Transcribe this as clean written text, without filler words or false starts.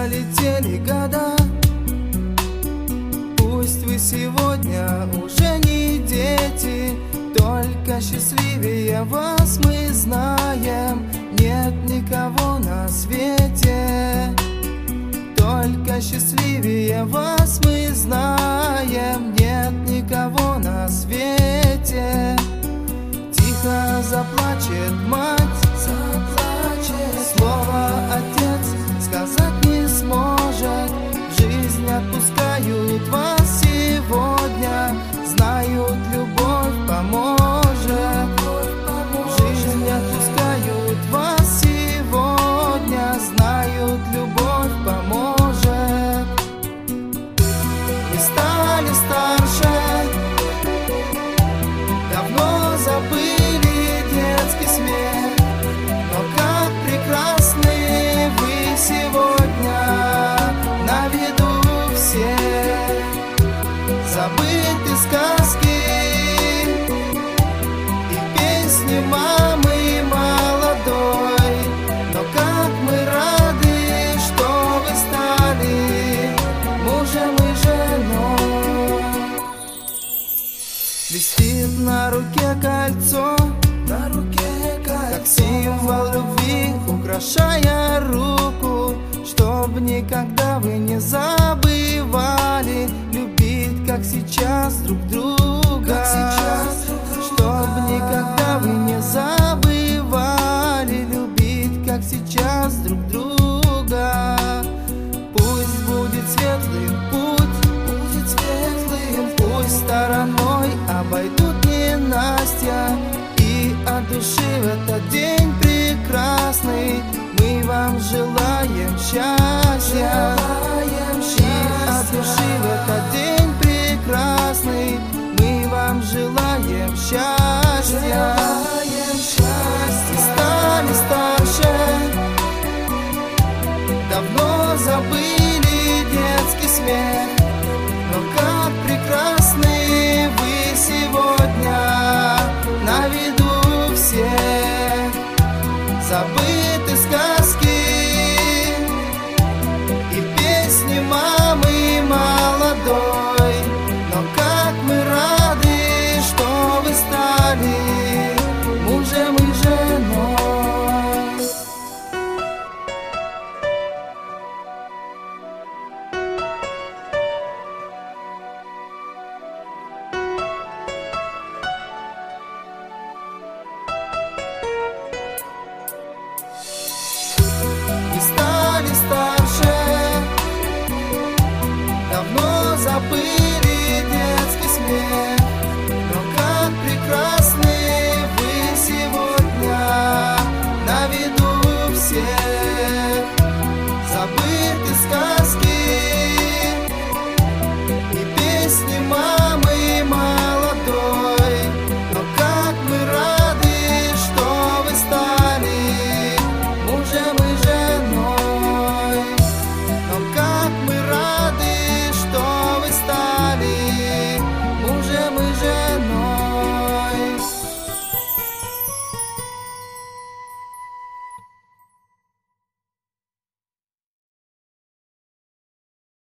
пролетели года. Пусть вы сегодня уже не дети, только счастливее вас мы знаем. Нет никого на свете, только счастливее вас мы знаем. Нет никого на свете. Тихо заплачет мать, слово отец сказать не сможет. В жизнь отпускают вас сегодня, знают, любовь поможет. В жизнь отпускают вас сегодня, знают, любовь поможет. Вы стали старше, давно забыли детский смех, но как прекрасны вы сегодня, на виду всех. Забыты сказки и песни мамы молодой, но как мы рады, что вы стали мужем и женой. Висит на руке кольцо, как символ любви, украшая руку, чтоб никогда вы не забывали любить, как сейчас, друг друга. Чтоб никогда вы не забывали любить, как сейчас, друг друга. Пусть будет светлым путь, пусть стороной обойдут ненастья, и от души в этот день прекрасный мы вам желаем счастья. И от души в этот день прекрасный мы вам желаем счастья. И стали старше, давно забыли детский смех, но как прекрасны вы сегодня, на виду всех. Забыли